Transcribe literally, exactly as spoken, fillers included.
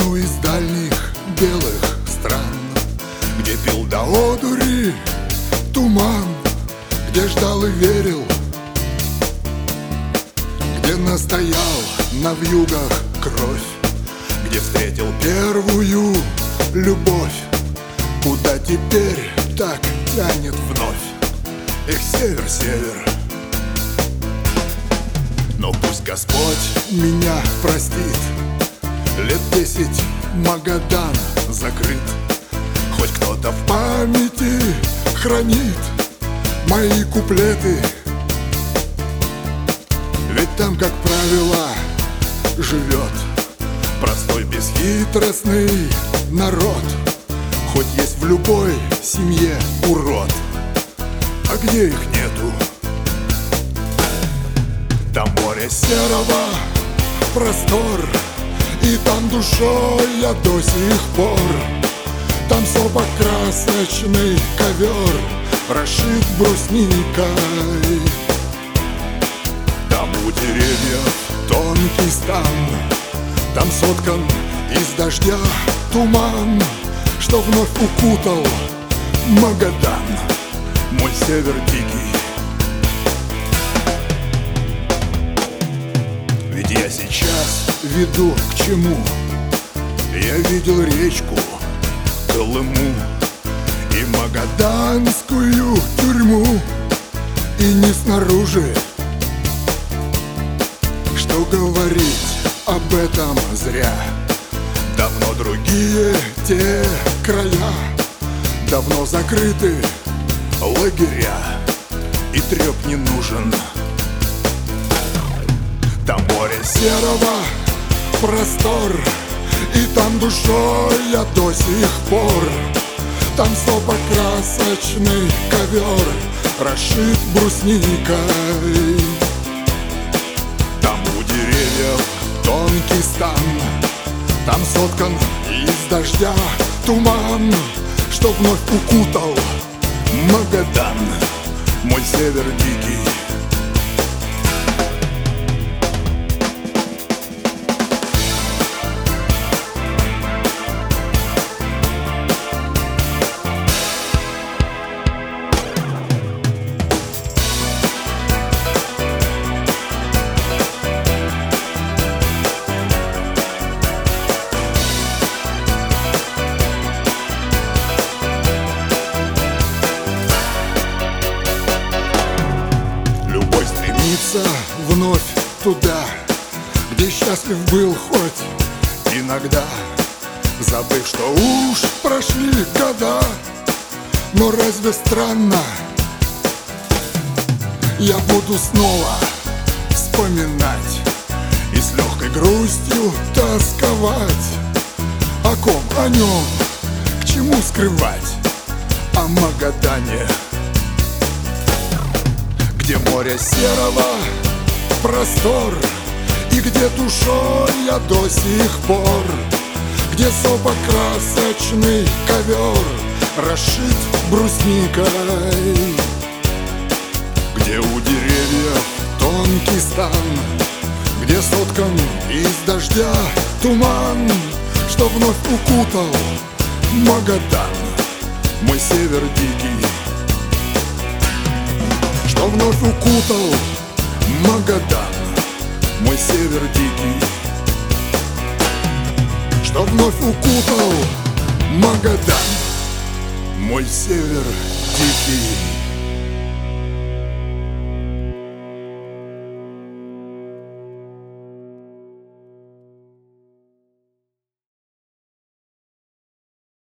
одну из дальних белых стран, где пил до одури туман, где ждал и верил, где настоял на вьюгах кровь, где встретил первую любовь, куда теперь так тянет вновь. Эх, север, север. Но пусть Господь меня простит, лет десять Магадан закрыт. Хоть кто-то в памяти хранит мои куплеты, ведь там, как правило, живет простой бесхитростный народ. Хоть есть в любой семье урод, а где их нету? Там море серого простор, и там душой я до сих пор. Там собокрасочный ковер прошит брусникой. Там у деревьев тонкий стан, там соткан из дождя туман, что вновь укутал Магадан, мой север дикий. Ведь я сейчас веду к чему? Я видел речку Колыму и магаданскую тюрьму, и не снаружи. Что говорить об этом зря? Давно другие те края, давно закрыты лагеря, и треп не нужен. Там море серого простор, и там душой я до сих пор. Там собокрасочный ковер прошит брусникой. Там у деревьев тонкий стан, там соткан из дождя туман, что вновь укутал Магадан, мой север дикий. Вновь туда, где счастлив был хоть иногда, забыв, что уж прошли года. Но разве странно? Я буду снова вспоминать и с легкой грустью тосковать. О ком, о нем, к чему скрывать? О Магадане, где море серого простор, и где душой я до сих пор, где собокрасочный ковер расшит брусникой, где у деревьев тонкий стан, где соткан из дождя туман, что вновь укутал Магадан, мой север дикий, что вновь укутал Магадан, мой север дикий, что вновь укутал Магадан, мой север дикий.